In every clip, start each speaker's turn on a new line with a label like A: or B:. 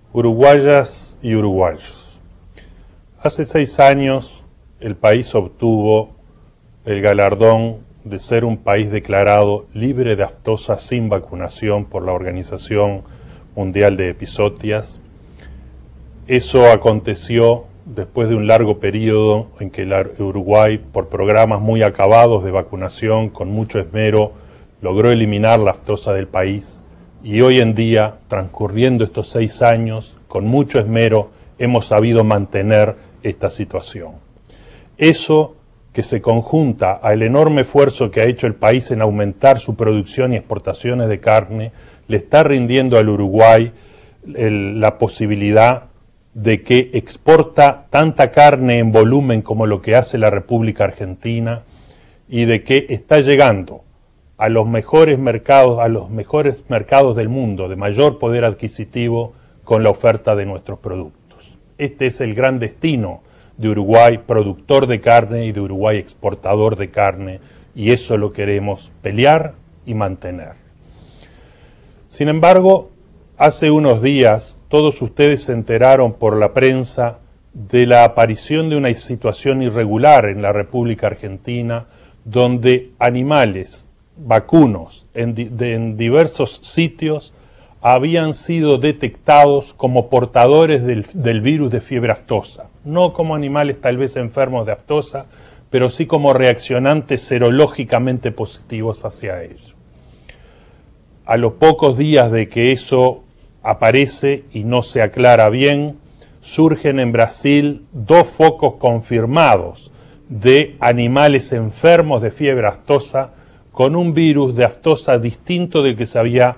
A: Uruguayas y uruguayos. Hace 6 años el país obtuvo el galardón de ser un país declarado libre de aftosa sin vacunación por la Organización Mundial de Epizootias. Eso aconteció después de un largo periodo en que Uruguay, por programas muy acabados de vacunación, con mucho esmero, logró eliminar la aftosa del país. Y hoy en día, transcurriendo estos 6 años, con mucho esmero, hemos sabido mantener esta situación. Eso que se conjunta al enorme esfuerzo que ha hecho el país en aumentar su producción y exportaciones de carne, le está rindiendo al Uruguay la posibilidad de que exporta tanta carne en volumen como lo que hace la República Argentina y de que está llegando a los mejores mercados del mundo, de mayor poder adquisitivo, con la oferta de nuestros productos. Este es el gran destino de Uruguay, productor de carne, y de Uruguay, exportador de carne, y eso lo queremos pelear y mantener. Sin embargo, hace unos días todos ustedes se enteraron por la prensa de la aparición de una situación irregular en la República Argentina, donde animales vacunos en diversos sitios habían sido detectados como portadores del virus de fiebre aftosa. No como animales tal vez enfermos de aftosa, pero sí como reaccionantes serológicamente positivos hacia ello. A los pocos días de que eso aparece y no se aclara bien, surgen en Brasil 2 focos confirmados de animales enfermos de fiebre aftosa con un virus de aftosa distinto del que se había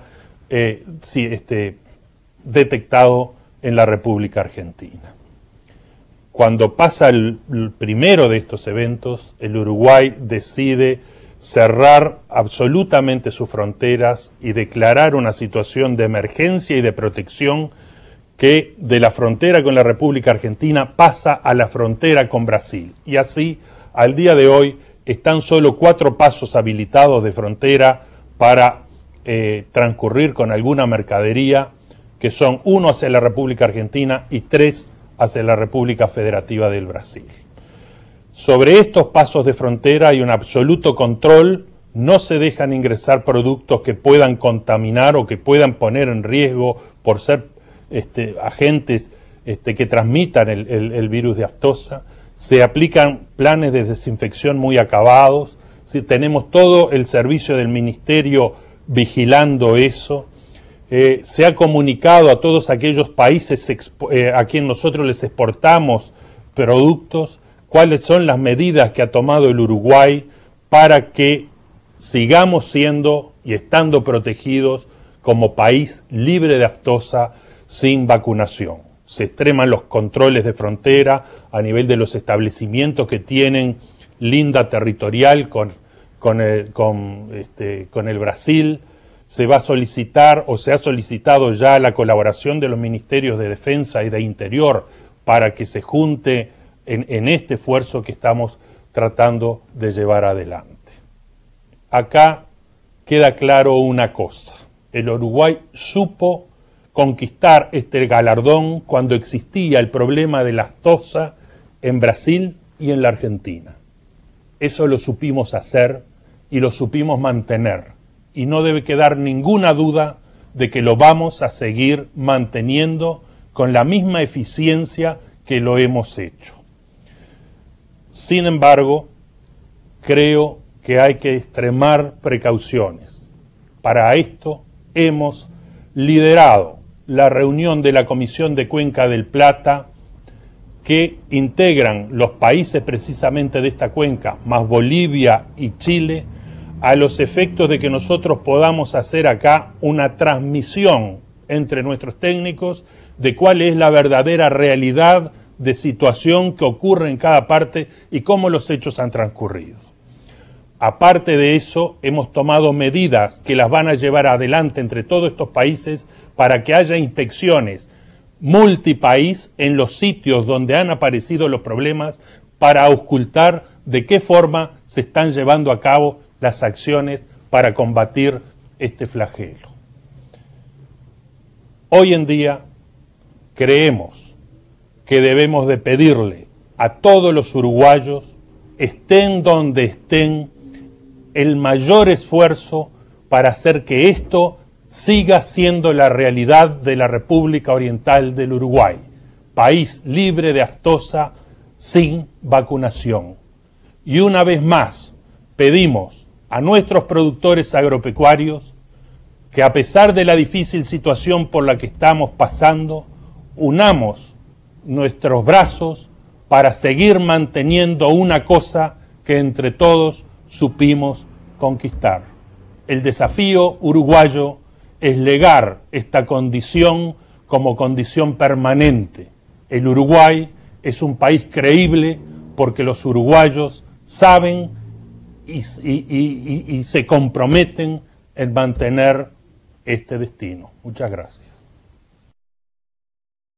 A: detectado en la República Argentina. Cuando pasa el primero de estos eventos, el Uruguay decide cerrar absolutamente sus fronteras y declarar una situación de emergencia y de protección que de la frontera con la República Argentina pasa a la frontera con Brasil. Y así, al día de hoy, están solo 4 pasos habilitados de frontera para transcurrir con alguna mercadería, que son 1 hacia la República Argentina y 3 hacia la República Federativa del Brasil. Sobre estos pasos de frontera hay un absoluto control, no se dejan ingresar productos que puedan contaminar o que puedan poner en riesgo por ser agentes que transmitan el virus de aftosa. Se aplican planes de desinfección muy acabados, tenemos todo el servicio del Ministerio vigilando eso. Se ha comunicado a todos aquellos países a quien nosotros les exportamos productos, cuáles son las medidas que ha tomado el Uruguay para que sigamos siendo y estando protegidos como país libre de aftosa sin vacunación. Se extreman los controles de frontera a nivel de los establecimientos que tienen linda territorial con el Brasil. Se va a solicitar o se ha solicitado ya la colaboración de los ministerios de Defensa y de Interior para que se junte en este esfuerzo que estamos tratando de llevar adelante. Acá queda claro una cosa: el Uruguay supo conquistar este galardón cuando existía el problema de la aftosa en Brasil y en la Argentina. Eso lo supimos hacer y lo supimos mantener, y no debe quedar ninguna duda de que lo vamos a seguir manteniendo con la misma eficiencia que lo hemos hecho. Sin embargo, creo que hay que extremar precauciones. Para esto hemos liderado la reunión de la Comisión de Cuenca del Plata, que integran los países precisamente de esta cuenca, más Bolivia y Chile, a los efectos de que nosotros podamos hacer acá una transmisión entre nuestros técnicos de cuál es la verdadera realidad de situación que ocurre en cada parte y cómo los hechos han transcurrido. Aparte de eso, hemos tomado medidas que las van a llevar adelante entre todos estos países para que haya inspecciones multipaís en los sitios donde han aparecido los problemas, para auscultar de qué forma se están llevando a cabo las acciones para combatir este flagelo. Hoy en día creemos que debemos de pedirle a todos los uruguayos, estén donde estén, el mayor esfuerzo para hacer que esto siga siendo la realidad de la República Oriental del Uruguay, país libre de aftosa, sin vacunación. Y una vez más pedimos a nuestros productores agropecuarios que, a pesar de la difícil situación por la que estamos pasando, unamos nuestros brazos para seguir manteniendo una cosa que entre todos supimos conquistar. El desafío uruguayo es legar esta condición como condición permanente. El Uruguay es un país creíble porque los uruguayos saben y se comprometen en mantener este destino. Muchas gracias.